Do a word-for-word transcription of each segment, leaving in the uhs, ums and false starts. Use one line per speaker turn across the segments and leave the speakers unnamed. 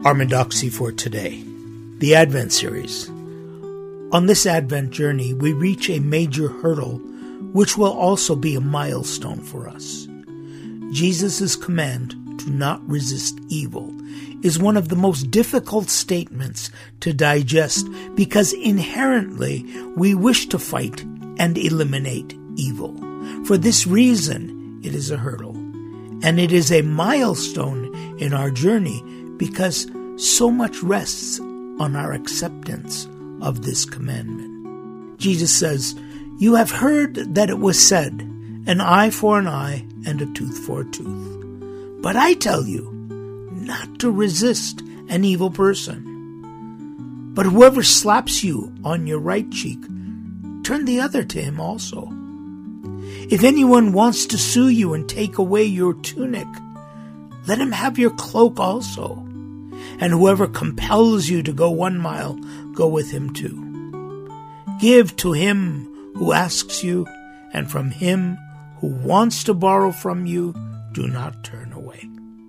Orthodoxy for today, the Advent series. On this Advent journey, we reach a major hurdle, which will also be a milestone for us. Jesus' command to not resist evil is one of the most difficult statements to digest because inherently we wish to fight and eliminate evil. For this reason, it is a hurdle, and it is a milestone in our journey because so much rests on our acceptance of this commandment. Jesus says, "You have heard that it was said, an eye for an eye and a tooth for a tooth. But I tell you, not to resist an evil person. But whoever slaps you on your right cheek, turn the other to him also. If anyone wants to sue you and take away your tunic, let him have your cloak also. And whoever compels you to go one mile, go with him two. Give to him who asks you, and from him who wants to borrow from you, do not turn away."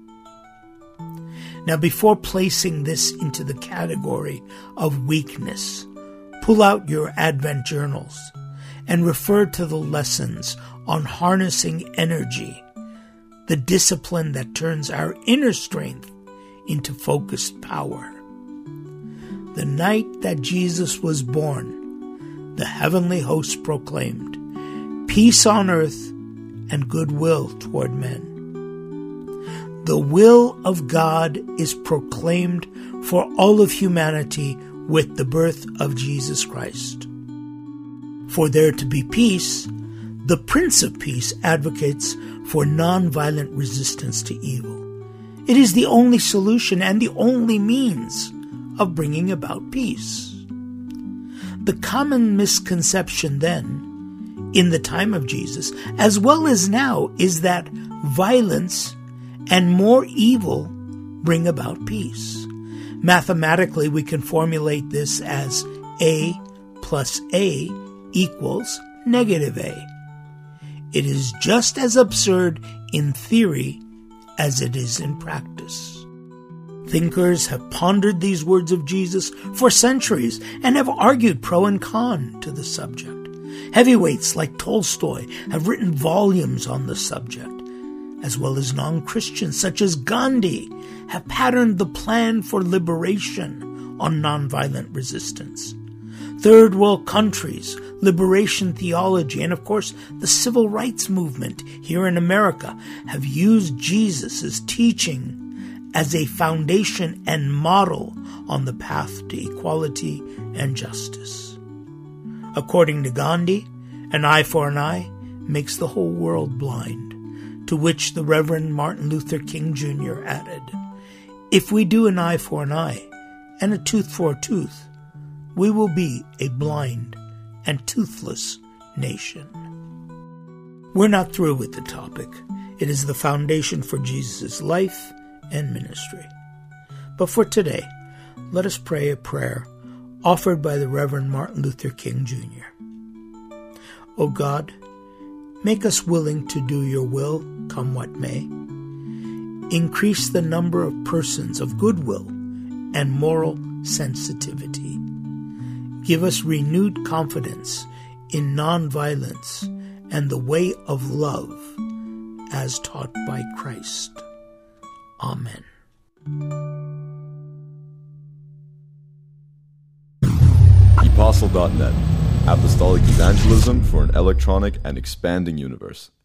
Now, before placing this into the category of weakness, pull out your Advent journals and refer to the lessons on harnessing energy, the discipline that turns our inner strength into focused power. The night that Jesus was born, the heavenly hosts proclaimed, "Peace on earth and goodwill toward men." The will of God is proclaimed for all of humanity with the birth of Jesus Christ. For there to be peace, the Prince of Peace advocates for nonviolent resistance to evil. It is the only solution and the only means of bringing about peace. The common misconception then, in the time of Jesus, as well as now, is that violence and more evil bring about peace. Mathematically, we can formulate this as A plus A equals negative A. It is just as absurd in theory as it is in practice. Thinkers have pondered these words of Jesus for centuries and have argued pro and con to the subject. Heavyweights like Tolstoy have written volumes on the subject, as well as non-Christians such as Gandhi have patterned the plan for liberation on nonviolent resistance. Third world countries, liberation theology, and of course the civil rights movement here in America have used Jesus' teaching as a foundation and model on the path to equality and justice. According to Gandhi, an eye for an eye makes the whole world blind, to which the Reverend Martin Luther King Junior added, "If we do an eye for an eye and a tooth for a tooth, we will be a blind and toothless nation." We're not through with the topic. It is the foundation for Jesus' life and ministry. But for today, let us pray a prayer offered by the Reverend Martin Luther King Junior O God, make us willing to do your will, come what may. Increase the number of persons of goodwill and moral sensitivity. Give us renewed confidence in nonviolence and the way of love as taught by Christ. Amen.
Apostle dot net, Apostolic Evangelism for an electronic and expanding universe.